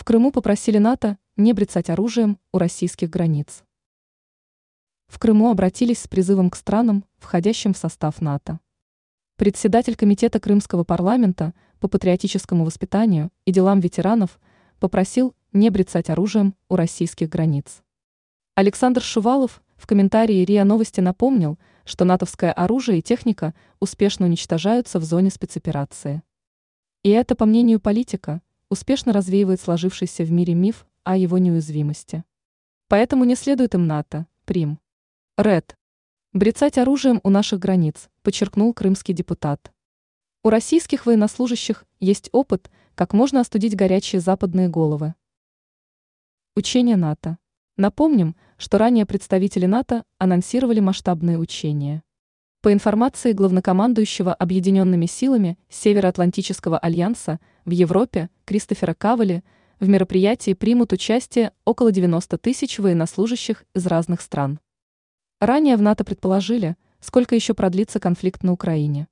Крыму попросили НАТО не брецать оружием у российских границ. В Крыму обратились с призывом к странам, входящим в состав НАТО. Председатель Комитета Крымского парламента по патриотическому воспитанию и делам ветеранов попросил не брецать оружием у российских границ. Александр Шувалов в комментарии РИА Новости напомнил, что натовское оружие и техника успешно уничтожаются в зоне спецоперации. И это, по мнению политика, успешно развеивает сложившийся в мире миф о его неуязвимости. Поэтому не следует им НАТО, Прим. РЭД. Брецать оружием у наших границ, подчеркнул крымский депутат. У российских военнослужащих есть опыт, как можно остудить горячие западные головы. Учения НАТО. Напомним, что ранее представители НАТО анонсировали масштабные учения. По информации главнокомандующего Объединенными силами Североатлантического альянса в Европе Кристофера Кавали, в мероприятии примут участие около 90 тысяч военнослужащих из разных стран. Ранее в НАТО предположили, сколько еще продлится конфликт на Украине.